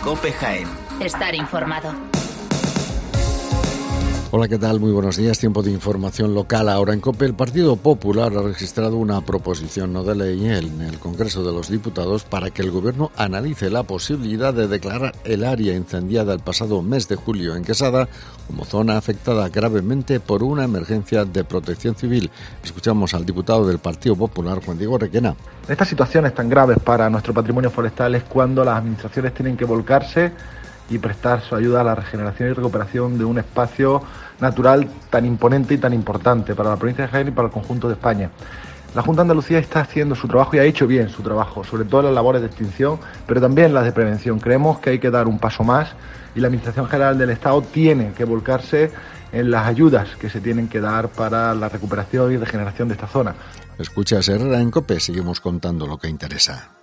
COPE Jaén. Estar informado. Hola, ¿qué tal? Muy buenos días. Tiempo de información local. Ahora en COPE, el Partido Popular ha registrado una proposición no de ley en el Congreso de los Diputados para que el Gobierno analice la posibilidad de declarar el área incendiada el pasado mes de julio en Quesada como zona afectada gravemente por una emergencia de protección civil. Escuchamos al diputado del Partido Popular, Juan Diego Requena. Estas situaciones tan graves para nuestro patrimonio forestal es cuando las administraciones tienen que volcarse y prestar su ayuda a la regeneración y recuperación de un espacio natural tan imponente y tan importante para la provincia de Jaén y para el conjunto de España. La Junta de Andalucía está haciendo su trabajo y ha hecho bien su trabajo, sobre todo en las labores de extinción, pero también las de prevención. Creemos que hay que dar un paso más y la Administración General del Estado tiene que volcarse en las ayudas que se tienen que dar para la recuperación y regeneración de esta zona. Escucha Herrera en COPE, seguimos contando lo que interesa.